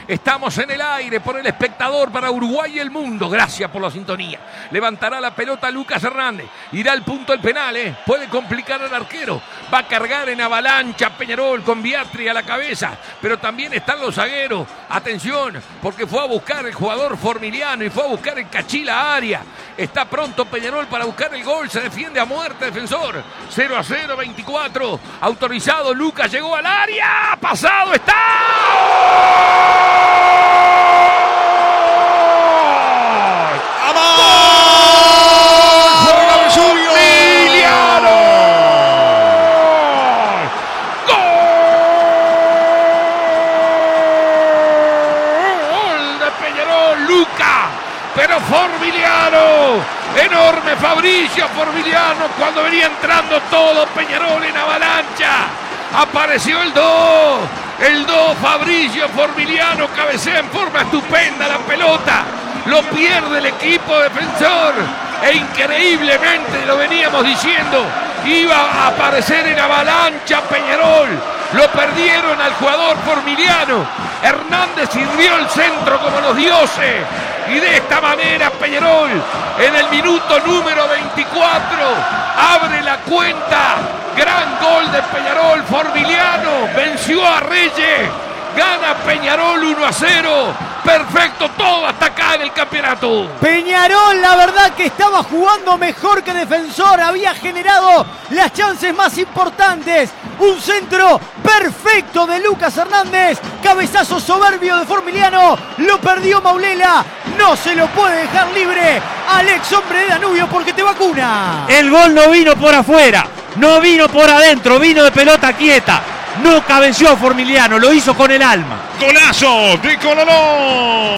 Estamos en el aire por el espectador para Uruguay y el mundo. Gracias por la sintonía. Levantará la pelota Lucas Hernández. Irá al punto del penal, Puede complicar al arquero. Va a cargar en avalancha Peñarol con Biatri a la cabeza. Pero también están los zagueros. Atención, porque fue a buscar el jugador Formiliano y fue a buscar el Cachila área. Está pronto Peñarol para buscar el gol. Se defiende a muerte Defensor. 0-0, 24. Autorizado. Lucas llegó al área. Pasado está. Pero Formiliano, enorme Fabricio Formiliano, cuando venía entrando todo Peñarol en avalancha, apareció el 2 Fabricio Formiliano, cabecea en forma estupenda la pelota, lo pierde el equipo defensor, e increíblemente, lo veníamos diciendo, iba a aparecer en avalancha Peñarol, lo perdieron al jugador Formiliano, Hernández sirvió el centro como los dioses, y de esta manera Peñarol en el minuto número 24 abre la cuenta. Gran gol de Peñarol. Formiliano venció a Reyes. Gana Peñarol 1-0. Perfecto todo hasta acá en el campeonato. Peñarol, la verdad que estaba jugando mejor que Defensor. Había generado las chances más importantes. Un centro perfecto de Lucas Hernández. Cabezazo soberbio de Formiliano. Lo perdió Maulela. No se lo puede dejar libre Alex, hombre de Danubio, porque te vacuna. El gol no vino por afuera, no vino por adentro, vino de pelota quieta. No cabeció Formiliano, lo hizo con el alma. Golazo de Colorón.